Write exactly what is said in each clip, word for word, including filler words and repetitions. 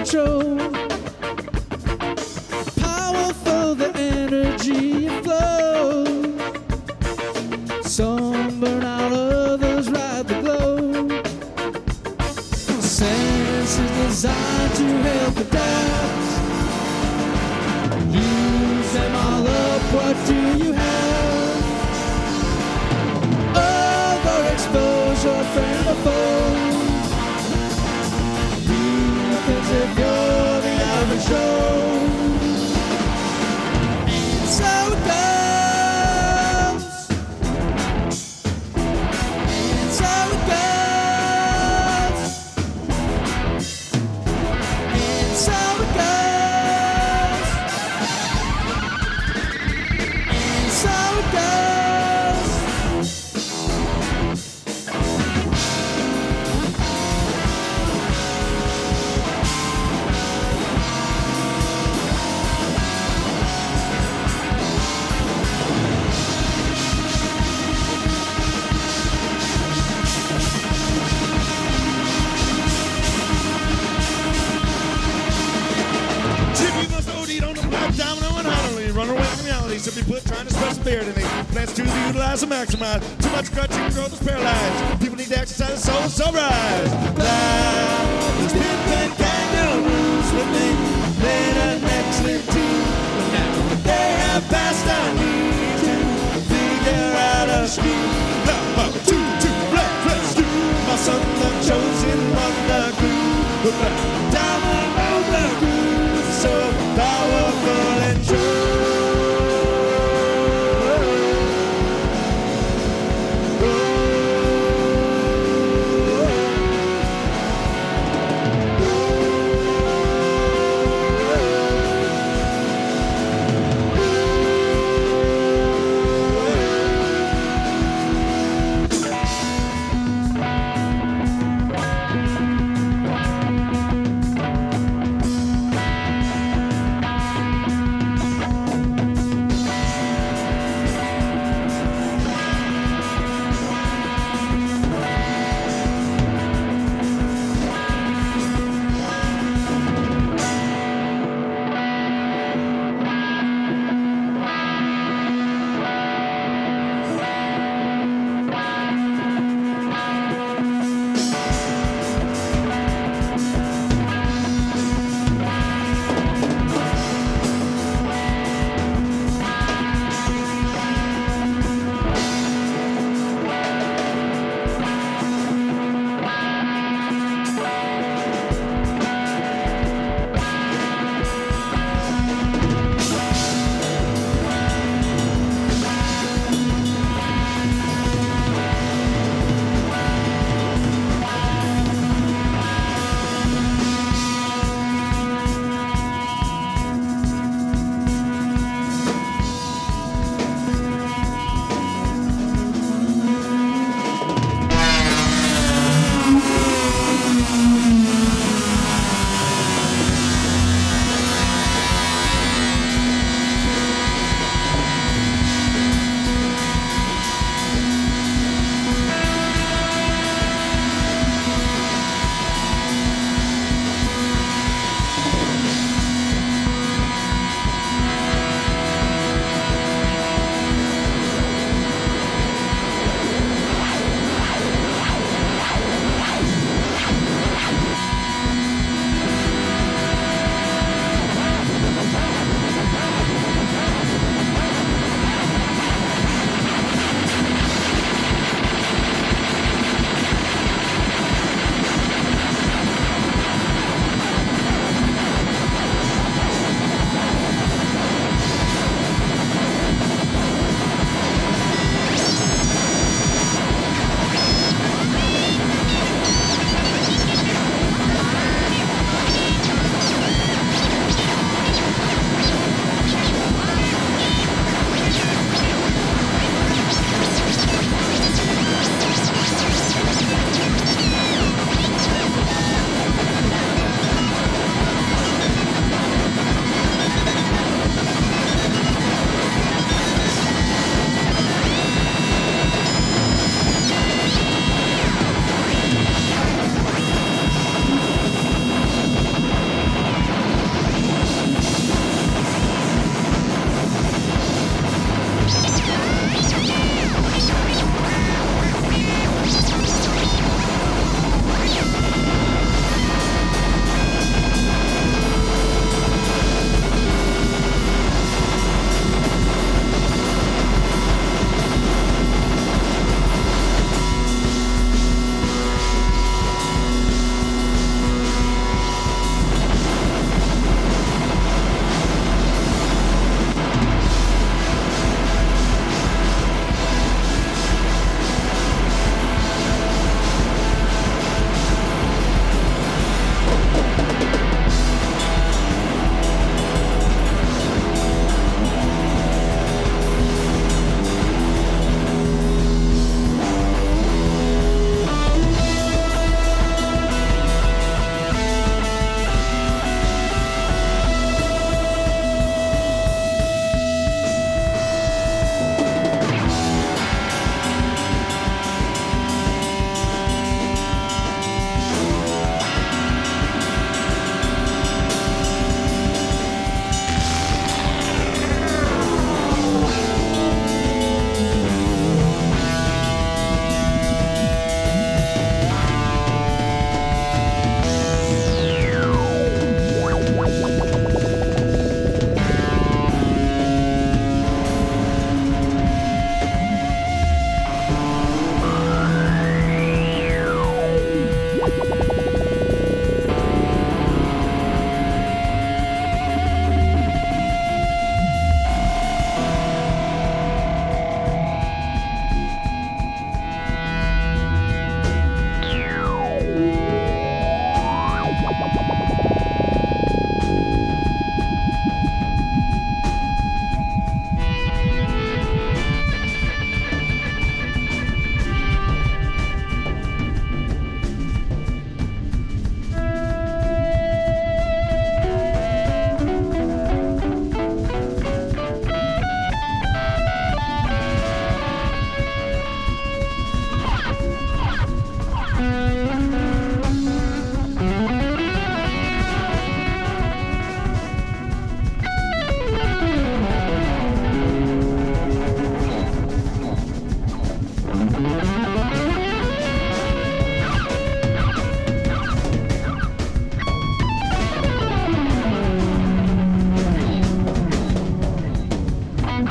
control. Powerful the energy flows. Some burn out, others ride the glow. Sense is designed to help adapt. Use them all up, what do you have? Overexposure, friend or foe. Because if you're the average Joe. So it goes. And so it goes. And so it goes. And so it goes. Run away from reality, simply put, trying to express spirit in me. Plans to utilize and maximize. Too much crutching, growth is paralyzed. People need to exercise, soul, so rise. Fly, these pin kangaroos with me. Made an excellent team. But now that they have passed, I need to figure out a scheme. Now, one, two, two, let's rescue my son, the chosen one, the crew. Look back, diamond on the crew. So powerful and true.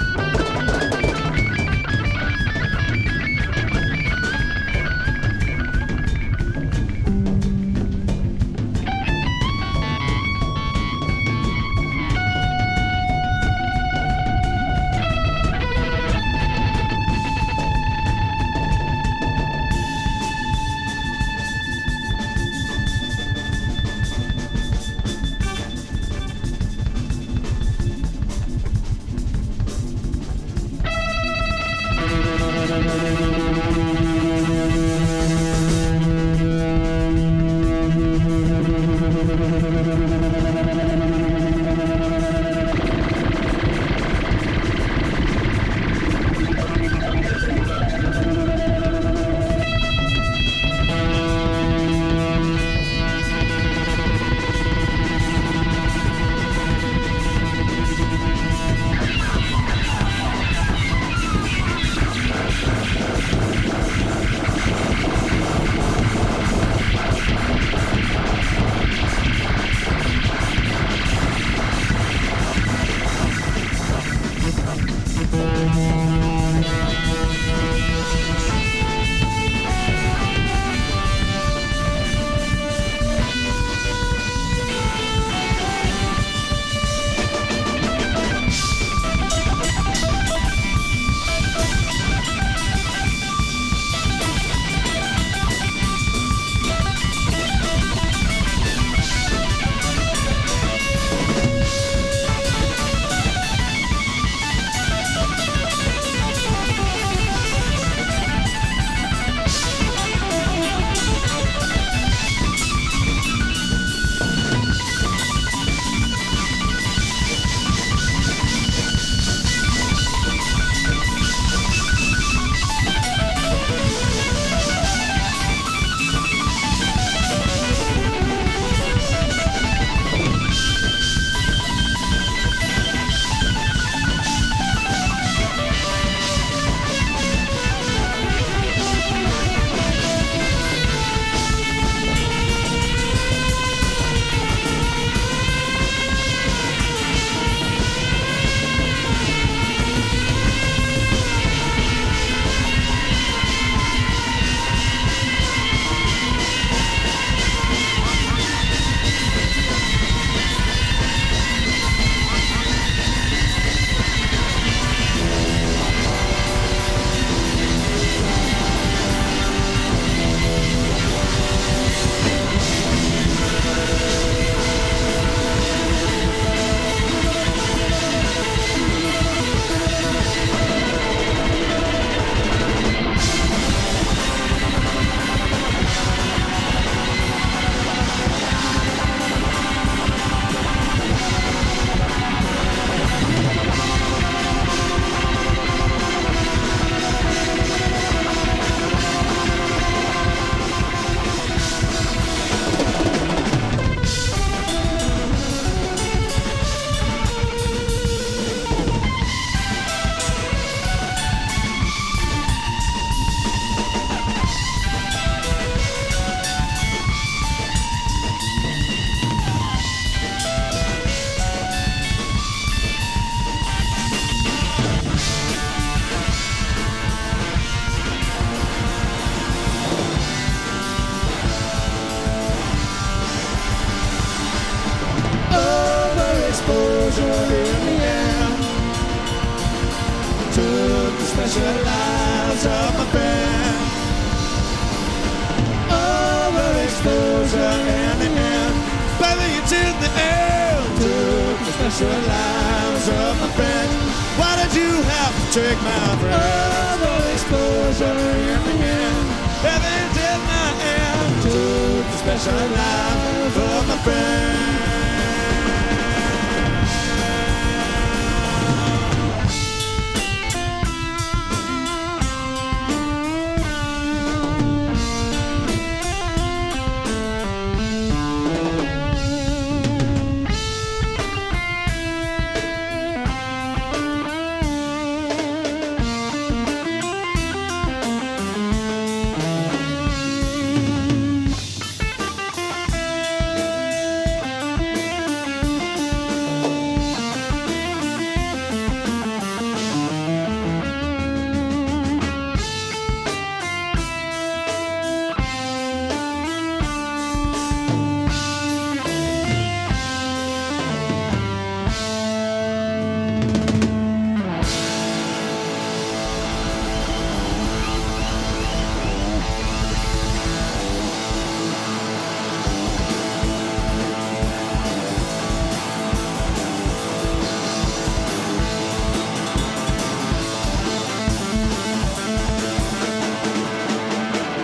special lives of my friend. Overexposure in the end, baby, you took the end. Took the special lives of my friend. Why did you have to take my friend? Overexposure in the end, baby, you did my end. Took the special lives of my friend.